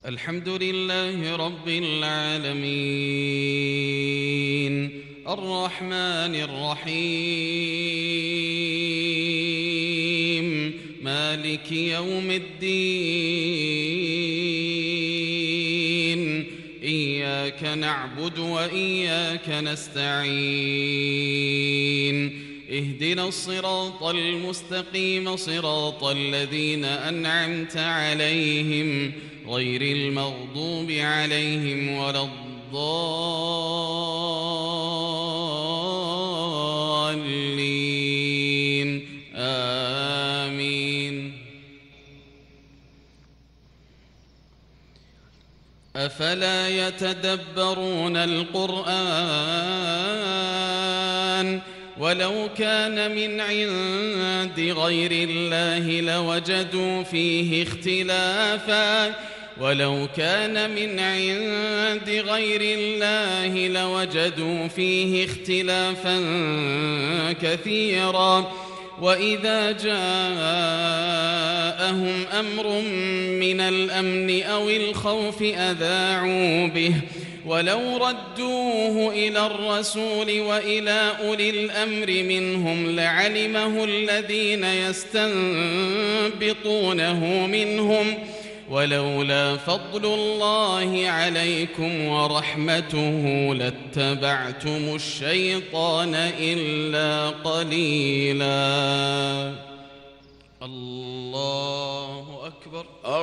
الحمد لله رب العالمين الرحمن الرحيم مالك يوم الدين إياك نعبد وإياك نستعين اهدنا الصراط المستقيم صراط الذين أنعمت عليهم غير المغضوب عليهم ولا الضالين آمين. أفلا يتدبرون القرآن ولو كان من عند غير الله لوجدوا فيه اختلافا كثيرا وإذا جاءهم أمر من الأمن أو الخوف أذاعوا به ولو ردوه إلى الرسول وإلى أولي الأمر منهم لعلمه الذين يستنبطونه منهم ولولا فضل الله عليكم ورحمته لاتبعتم الشيطان إلا قليلا. الله أكبر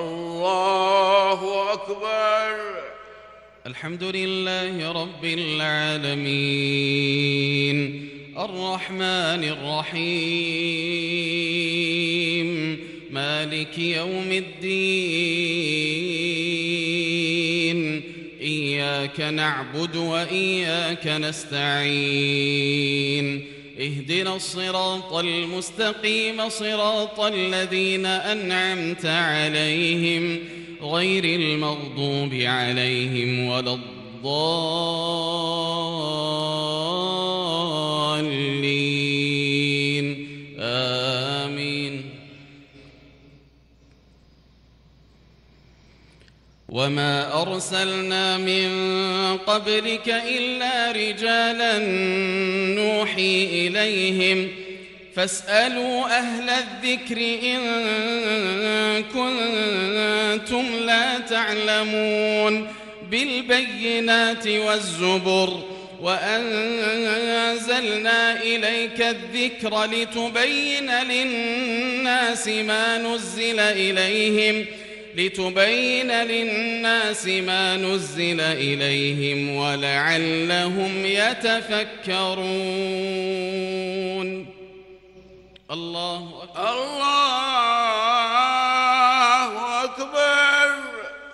الله أكبر. الحمد لله رب العالمين الرحمن الرحيم مالك يوم الدين إياك نعبد وإياك نستعين اهدنا الصراط المستقيم صراط الذين أنعمت عليهم غير المغضوب عليهم ولا الضالين آمين. وما أرسلنا من قبلك إلا رجالا نوحي إليهم فاسألوا أهل الذكر إن كنتم لا تعلمون بالبينات والزبر وأنزلنا إليك الذكر لتبين للناس ما نزل إليهم ولعلهم يتفكرون. الله أكبر. الله